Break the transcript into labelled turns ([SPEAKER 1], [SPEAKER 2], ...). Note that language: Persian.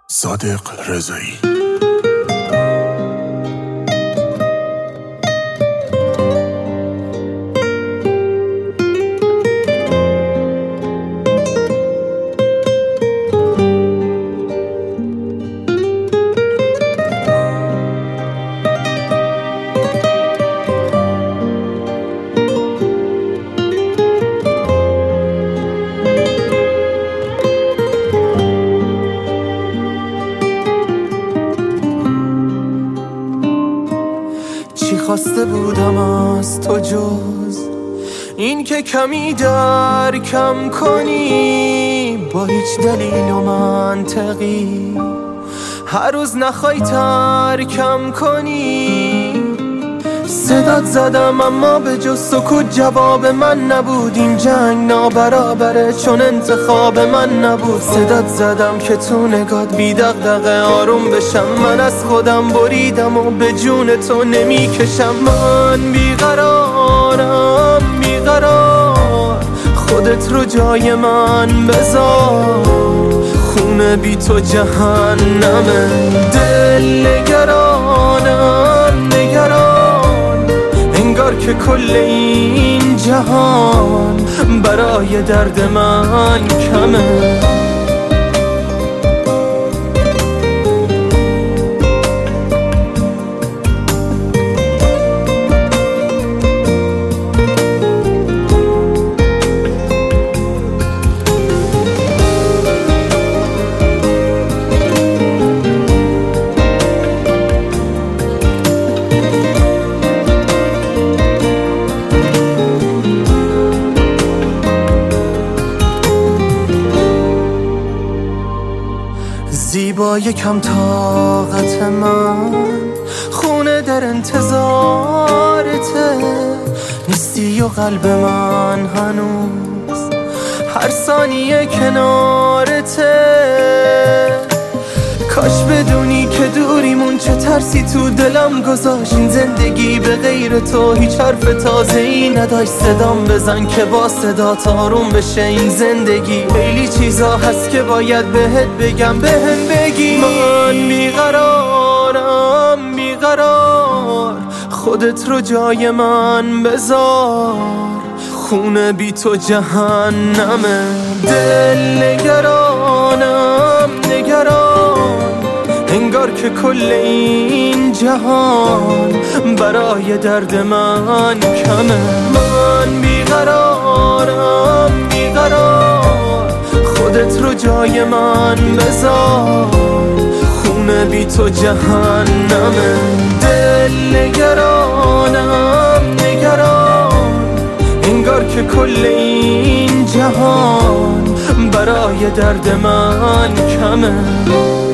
[SPEAKER 1] صادق رضایی.
[SPEAKER 2] چی خواسته بودم از تو جز این که کمی درکم کنی، با هیچ دلیل و منطقی هر روز نخوای ترکم کنی. صدات زدم اما به جز سکوت جواب من نبود. این جنگ نابرابره چون انتخاب من نبود. صدات زدم که تو نگات بی دغدغه آروم بشم. من از خودم بریدم و به جون تو نمیکشم. من بیقرارم بیقرار، خودت رو جای من بذار. خونه بی تو جهنمه، دل نگرانم نگران، انگار که کل این جهان برای درد من کمه. زیبا یکم طاقت من، خونه در انتظارته. نیستی و قلب من هنوز هر ثانیه کنارته. کاش بدونی که دوریمون چه ترسی تو دلم گذاشت. این زندگی به غیر تو هیچ حرف تازه‌ای نداشت. صدام بزن که با صدات آروم بشه این زندگی. خیلی چیزا هست که باید بهت بگم، بهم بگی. من بیقرارم بیقرار، خودت رو جای من بذار. خونه بی تو جهنمه، دل نگرانم نگران، انگار که کل این جهان برای درد من کمه. من بیقرارم بیقرار، خودت رو جای من بذار. خونه بی تو جهنمه، دل نگرانم نگران، انگار که کل این جهان برای درد من کمه.